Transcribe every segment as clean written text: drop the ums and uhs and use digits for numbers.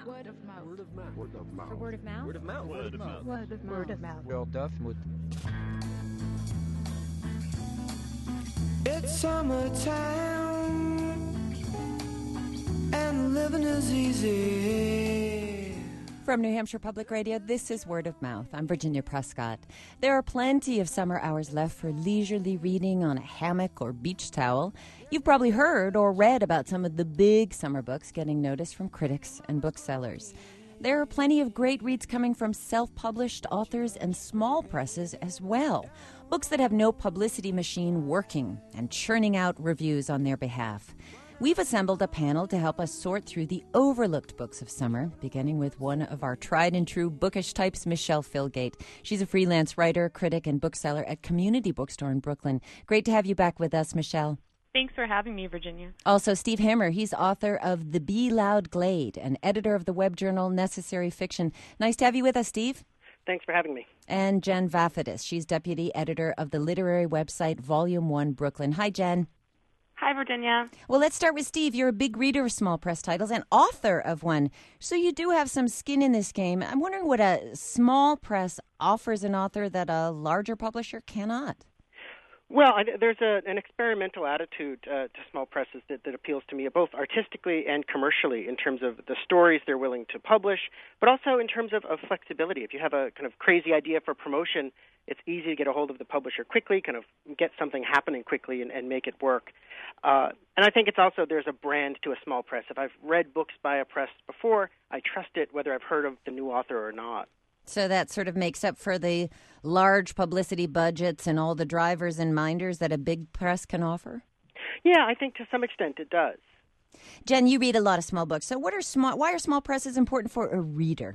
mouth. Word of mouth. Word of mouth. Word of mouth. For word of mouth? Word of mouth. Word of mouth. Word of mouth. Word of mouth. Word of mouth. It's summertime and living is easy. From New Hampshire Public Radio, this is Word of Mouth. I'm Virginia Prescott. There are plenty of summer hours left for leisurely reading on a hammock or beach towel. You've probably heard or read about some of the big summer books getting notice from critics and booksellers. There are plenty of great reads coming from self-published authors and small presses as well. Books that have no publicity machine working and churning out reviews on their behalf. We've assembled a panel to help us sort through the overlooked books of summer, beginning with one of our tried-and-true bookish types, Michelle Filgate. She's a freelance writer, critic, and bookseller at Community Bookstore in Brooklyn. Great to have you back with us, Michelle. Thanks for having me, Virginia. Also, Steve Hammer. He's author of The Be Loud Glade and editor of the web journal Necessary Fiction. Nice to have you with us, Steve. Thanks for having me. And Jen Vafidis. She's deputy editor of the literary website Volume 1 Brooklyn. Hi, Jen. Hi, Virginia. Well, let's start with Steve. You're a big reader of small press titles and author of one, so you do have some skin in this game. I'm wondering what a small press offers an author that a larger publisher cannot. Well, there's an experimental attitude to small presses that appeals to me, both artistically and commercially, in terms of the stories they're willing to publish, but also in terms of flexibility. If you have a kind of crazy idea for promotion, it's easy to get a hold of the publisher quickly, kind of get something happening quickly and make it work. And I think it's also there's a brand to a small press. If I've read books by a press before, I trust it whether I've heard of the new author or not. So that sort of makes up for the large publicity budgets and all the drivers and minders that a big press can offer? Yeah, I think to some extent it does. Jen, you read a lot of small books. So why are small presses important for a reader?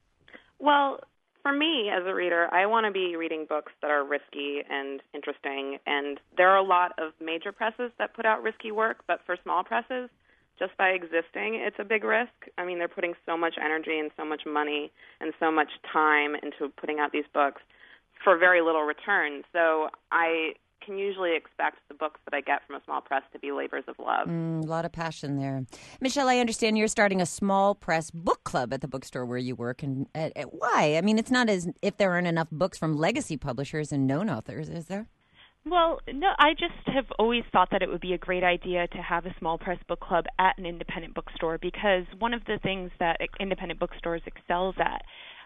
Well, for me as a reader, I want to be reading books that are risky and interesting, and there are a lot of major presses that put out risky work, but for small presses, just by existing, it's a big risk. I mean, they're putting so much energy and so much money and so much time into putting out these books for very little return. So I can usually expect the books that I get from a small press to be labors of love. A lot of passion there. Michelle, I understand you're starting a small press book club at the bookstore where you work. And why? I mean, it's not as if there aren't enough books from legacy publishers and known authors, is there? Well, no, I just have always thought that it would be a great idea to have a small press book club at an independent bookstore, because one of the things that independent bookstores excels at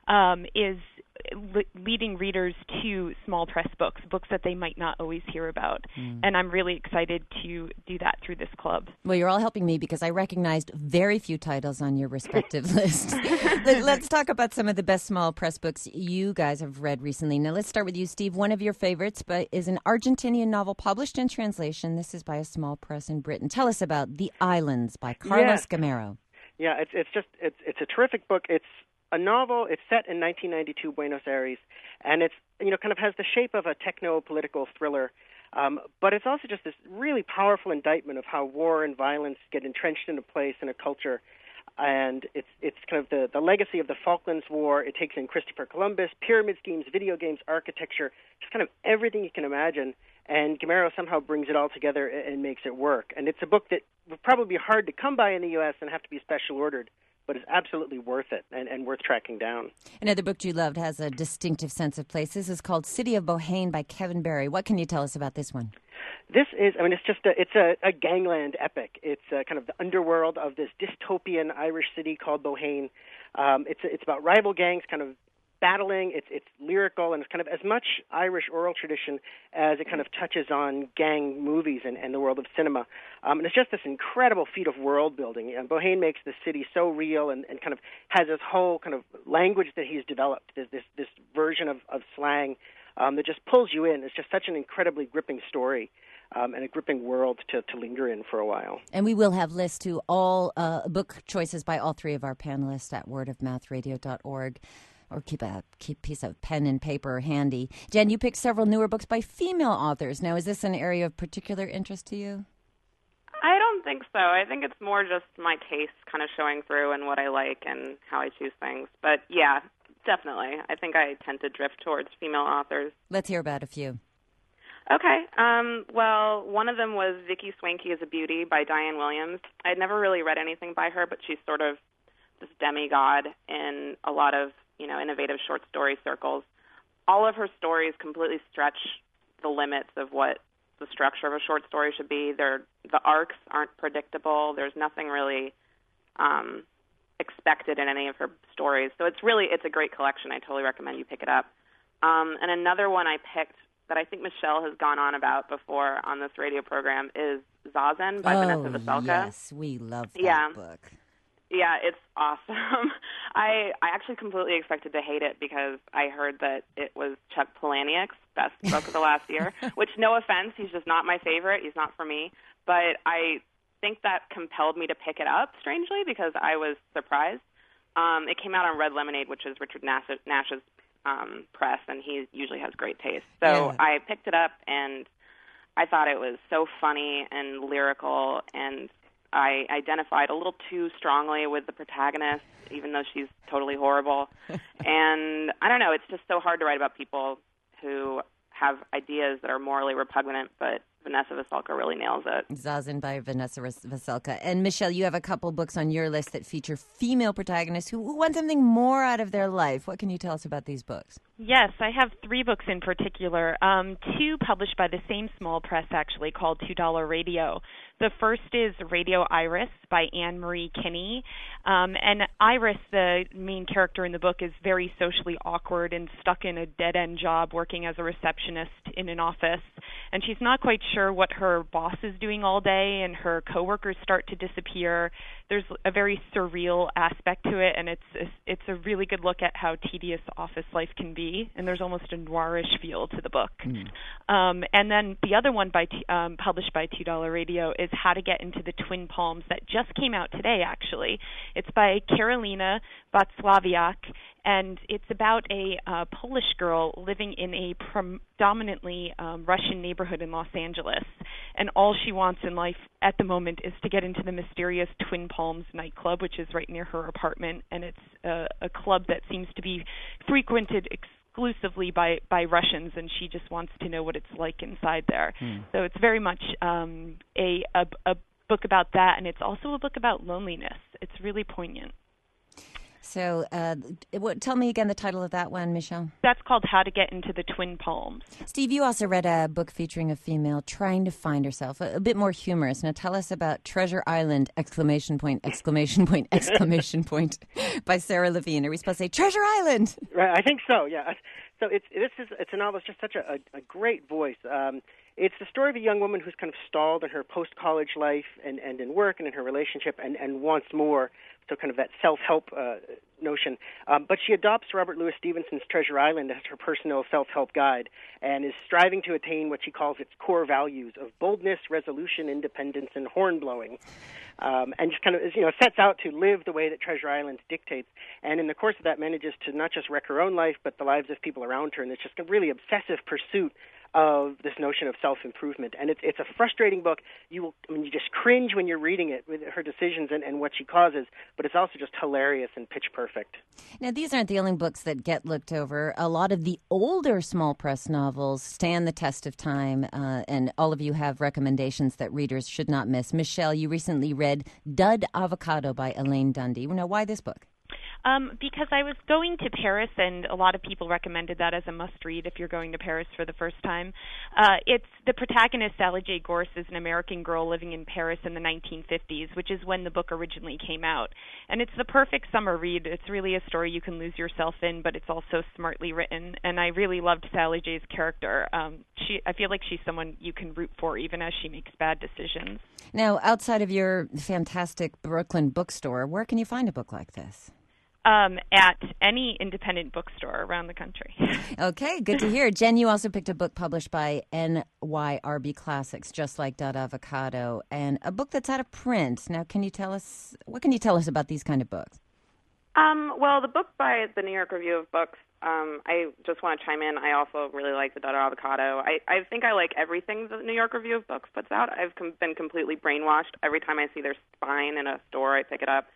is leading readers to small press books that they might not always hear about. And I'm really excited to do that through this club. Well, you're all helping me because I recognized very few titles on your respective lists. Let's talk about some of the best small press books you guys have read recently. Now, let's start with you, Steve. One of your favorites is an Argentinian novel published in translation. This is by a small press in Britain. Tell us about The Islands by Carlos Gamero. Yeah, it's a terrific book. It's a novel. It's set in 1992 Buenos Aires, and it's kind of has the shape of a techno-political thriller, but it's also just this really powerful indictment of how war and violence get entrenched into place in a culture, and it's kind of the legacy of the Falklands War. It takes in Christopher Columbus, pyramid schemes, video games, architecture, just kind of everything you can imagine, and Gamero somehow brings it all together and makes it work. And it's a book that would probably be hard to come by in the U.S. and have to be special ordered, but it's absolutely worth it and worth tracking down. Another book you loved has a distinctive sense of place. This is called City of Bohane by Kevin Barry. What can you tell us about this one? This is, it's a gangland epic. It's kind of the underworld of this dystopian Irish city called Bohane. It's about rival gangs kind of battling. It's lyrical, and it's kind of as much Irish oral tradition as it kind of touches on gang movies and the world of cinema. And it's just this incredible feat of world building. And Bohane makes the city so real and kind of has this whole kind of language that he's developed, this version of slang that just pulls you in. It's just such an incredibly gripping story. And a gripping world to linger in for a while. And we will have lists to all book choices by all three of our panelists at wordofmouthradio.org. Or keep a piece of pen and paper handy. Jen, you picked several newer books by female authors. Now, is this an area of particular interest to you? I don't think so. I think it's more just my taste kind of showing through and what I like and how I choose things. But yeah, definitely. I think I tend to drift towards female authors. Let's hear about a few. Okay. Well, one of them was Vicky Swanky is a Beauty by Diane Williams. I'd never really read anything by her, but she's sort of this demigod in a lot of, innovative short story circles. All of her stories completely stretch the limits of what the structure of a short story should be. The arcs aren't predictable. There's nothing really expected in any of her stories. So it's a great collection. I totally recommend you pick it up. And another one I picked that I think Michelle has gone on about before on this radio program is Zazen by Vanessa Veselka. Yes, we love that book. Yeah, it's awesome. I actually completely expected to hate it because I heard that it was Chuck Palahniuk's best book of the last year, which, no offense, he's just not my favorite. He's not for me. But I think that compelled me to pick it up, strangely, because I was surprised. It came out on Red Lemonade, which is Richard Nash's press, and he usually has great taste. So I picked it up, and I thought it was so funny and lyrical, and I identified a little too strongly with the protagonist, even though she's totally horrible. And I don't know, it's just so hard to write about people who have ideas that are morally repugnant, but Vanessa Veselka really nails it. Zazen by Vanessa Veselka. And Michelle, you have a couple books on your list that feature female protagonists who want something more out of their life. What can you tell us about these books? Yes, I have 3 books in particular, 2 published by the same small press, actually, called $2 Radio. The first is Radio Iris by Anne Marie Kinney. And Iris, the main character in the book, is very socially awkward and stuck in a dead-end job working as a receptionist in an office. And she's not quite sure what her boss is doing all day, and her coworkers start to disappear. There's a very surreal aspect to it, and it's a really good look at how tedious office life can be, and there's almost a noirish feel to the book. And then the other one published by $2 Radio is How to Get into the Twin Palms, that just came out today, actually. It's by Karolina Wacławiak, and it's about a Polish girl living in a predominantly Russian neighborhood in Los Angeles. And all she wants in life at the moment is to get into the mysterious Twin Palms nightclub, which is right near her apartment. And it's a club that seems to be frequented exclusively by Russians, and she just wants to know what it's like inside there. So it's very much a book about that, and it's also a book about loneliness. It's really poignant. So tell me again the title of that one, Michelle. That's called How to Get into the Twin Palms. Steve, you also read a book featuring a female trying to find herself, a bit more humorous. Now tell us about Treasure Island, ! by Sarah Levine. Are we supposed to say Treasure Island? Right, I think so, yeah. So it's a novel. It's just such a great voice. It's the story of a young woman who's kind of stalled in her post-college life and in work and in her relationship and wants more, so kind of that self-help notion. But she adopts Robert Louis Stevenson's Treasure Island as her personal self-help guide and is striving to attain what she calls its core values of boldness, resolution, independence, and horn-blowing. And just kind of sets out to live the way that Treasure Island dictates. And in the course of that manages to not just wreck her own life, but the lives of people around her. And it's just a really obsessive pursuit of this notion of self-improvement. And it's a frustrating book. You just cringe when you're reading it with her decisions and what she causes, but it's also just hilarious and pitch perfect. Now, these aren't the only books that get looked over. A lot of the older small press novels stand the test of time, and all of you have recommendations that readers should not miss. Michelle, you recently read Dud Avocado by Elaine Dundee. Now, why this book? Because I was going to Paris, and a lot of people recommended that as a must-read if you're going to Paris for the first time. It's the protagonist, Sally J. Gorse, is an American girl living in Paris in the 1950s, which is when the book originally came out. And it's the perfect summer read. It's really a story you can lose yourself in, but it's also smartly written. And I really loved Sally J's character. I feel like she's someone you can root for, even as she makes bad decisions. Now, outside of your fantastic Brooklyn bookstore, where can you find a book like this? At any independent bookstore around the country. Okay, good to hear. Jen, you also picked a book published by NYRB Classics, Just Like Dud Avocado, and a book that's out of print. Now, what can you tell us about these kind of books? Well, the book by the New York Review of Books, I just want to chime in. I also really like the Dud Avocado. I think I like everything the New York Review of Books puts out. I've been completely brainwashed. Every time I see their spine in a store, I pick it up.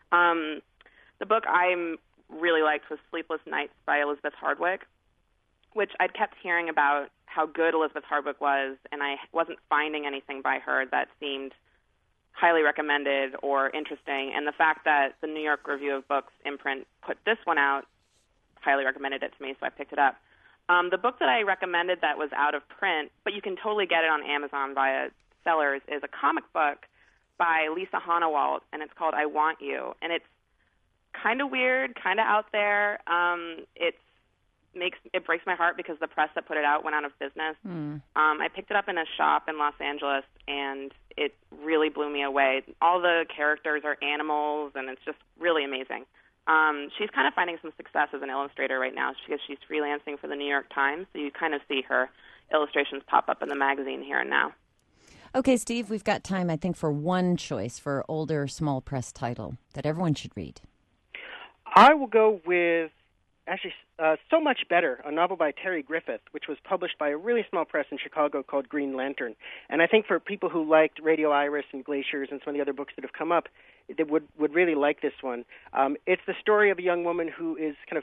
The book I really liked was Sleepless Nights by Elizabeth Hardwick, which I'd kept hearing about how good Elizabeth Hardwick was, and I wasn't finding anything by her that seemed highly recommended or interesting. And the fact that the New York Review of Books imprint put this one out, highly recommended it to me, so I picked it up. The book that I recommended that was out of print, but you can totally get it on Amazon via sellers, is a comic book by Lisa Hanawalt, and it's called I Want You. And it's kind of weird, kind of out there. It breaks my heart because the press that put it out went out of business. I picked it up in a shop in Los Angeles, and it really blew me away. All the characters are animals, and it's just really amazing. She's kind of finding some success as an illustrator right now because she's freelancing for the New York Times, so you kind of see her illustrations pop up in the magazine here and now. Okay, Steve, we've got time, I think, for one choice for older small press title that everyone should read. I will go with, actually, So Much Better, a novel by Terry Griffith, which was published by a really small press in Chicago called Green Lantern. And I think for people who liked Radio Iris and Glaciers and some of the other books that have come up, they would really like this one. It's the story of a young woman who is kind of,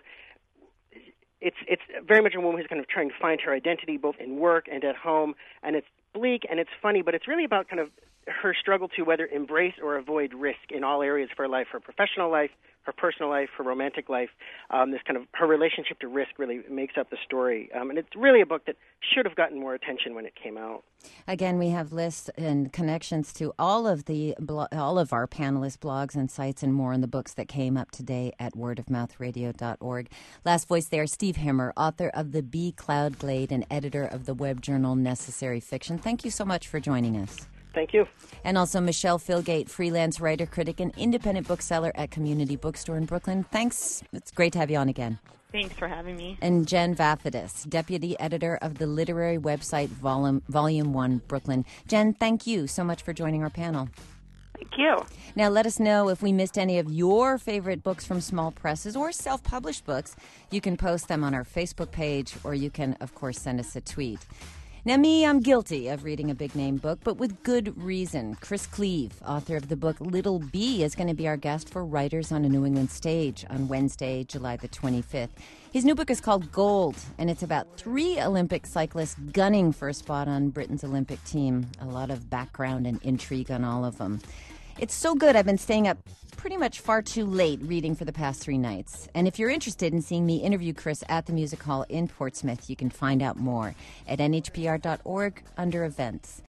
it's very much a woman who's kind of trying to find her identity both in work and at home, and it's bleak and it's funny, but it's really about kind of her struggle to whether embrace or avoid risk in all areas of her life, her professional life, her personal life, her romantic life. This kind of her relationship to risk really makes up the story, and it's really a book that should have gotten more attention when it came out. Again, we have lists and connections to all of our panelists' blogs and sites and more in the books that came up today at wordofmouthradio.org. Last voice there, Steve Hemmer, author of The Bee Cloud Glade and editor of the web journal Necessary Fiction. Thank you so much for joining us. Thank you. And also Michelle Philgate, freelance writer, critic, and independent bookseller at Community Bookstore in Brooklyn. Thanks. It's great to have you on again. Thanks for having me. And Jen Vafidis, deputy editor of the literary website Volume 1 Brooklyn. Jen, thank you so much for joining our panel. Thank you. Now let us know if we missed any of your favorite books from small presses or self-published books. You can post them on our Facebook page, or you can, of course, send us a tweet. Now, I'm guilty of reading a big-name book, but with good reason. Chris Cleave, author of the book Little Bee, is going to be our guest for Writers on a New England Stage on Wednesday, July the 25th. His new book is called Gold, and it's about 3 Olympic cyclists gunning for a spot on Britain's Olympic team. A lot of background and intrigue on all of them. It's so good, I've been staying up pretty much far too late reading for the past 3 nights. And if you're interested in seeing me interview Chris at the Music Hall in Portsmouth, you can find out more at nhpr.org under events.